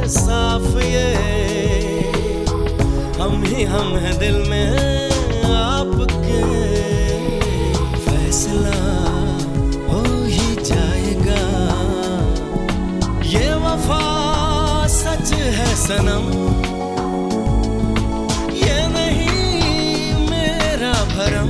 साफ ये हम हैं दिल में आपके, फैसला हो ही जाएगा। ये वफा सच है सनम, ये नहीं मेरा भरम।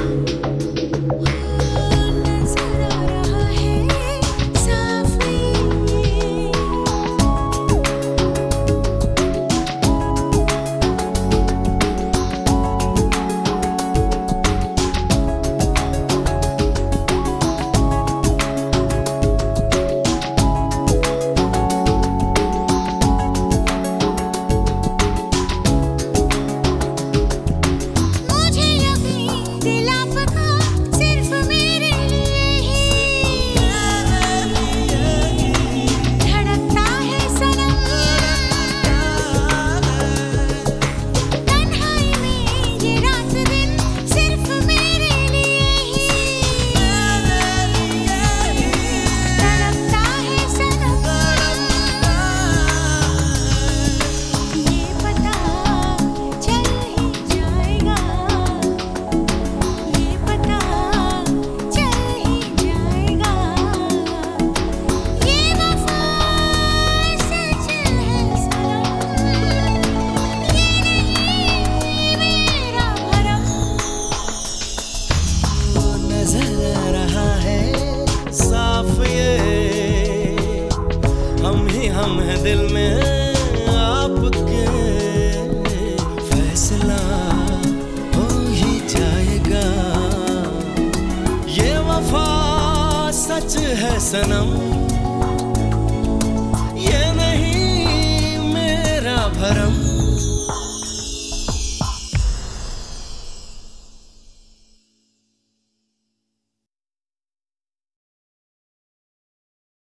हम हैं दिल में आपके, फैसला हो ही जाएगा। ये वफा सच है सनम।